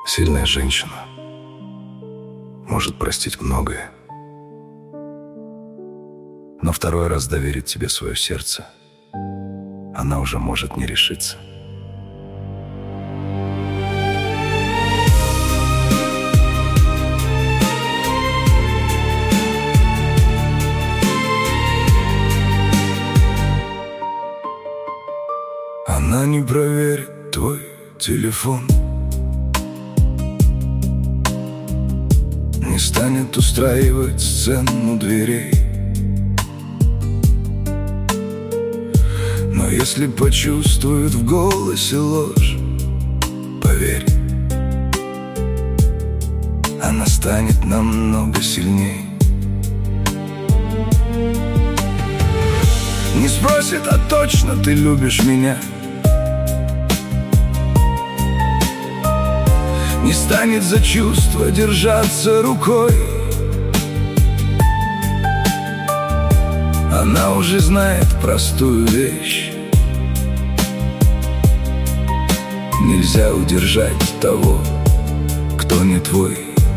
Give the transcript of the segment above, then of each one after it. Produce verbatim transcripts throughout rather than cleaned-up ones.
Сильная женщина может простить многое, но второй раз доверить тебе свое сердце она уже может не решиться. Она не проверит твой телефон, не станет устраивать сцену дверей. Но если почувствует в голосе ложь, поверь, она станет намного сильней. Не спросит, а точно ты любишь меня, не станет за чувства держаться рукой. Она уже знает простую вещь: нельзя удержать того, кто не твой.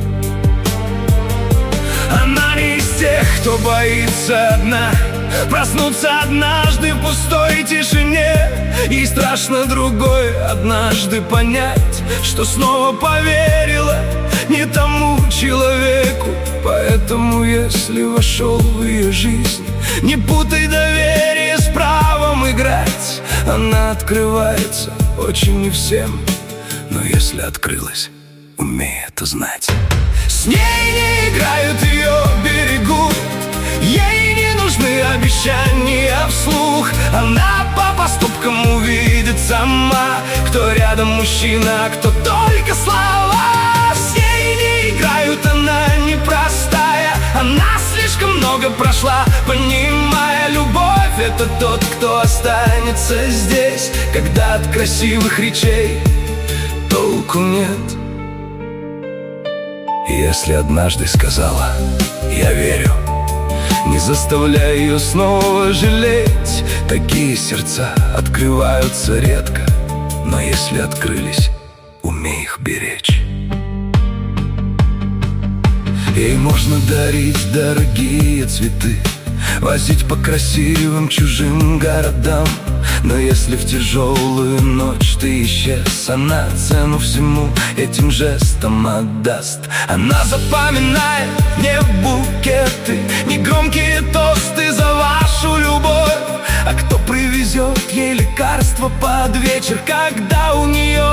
Она не из тех, кто боится одна проснуться однажды в пустой тишине. Ей страшно другое — однажды понять, что снова поверила не тому человеку. Поэтому, если вошел в ее жизнь, не путай доверие с правом играть. Она открывается очень не всем, но если открылась, умей это знать. С ней не играют, ее берегут, ей не нужны обещания вслух. Она по поступкам увидит сама, кто рядом мужчина, а кто только слова. С ней не играют, она непростая, она слишком много прошла, понимая, любовь — это тот, кто останется здесь, когда от красивых речей толку нет. Если однажды сказала «я верю», не заставляй ее снова жалеть. Такие сердца открываются редко, но если открылись, умей их беречь. Ей можно дарить дорогие цветы, возить по красивым чужим городам, но если в тяжелую ночь ты исчез, она цену всему этим жестом отдаст. Она запоминает не букеты, не громкие тосты за вашу любовь, а кто привезет ей лекарства под вечер, когда у нее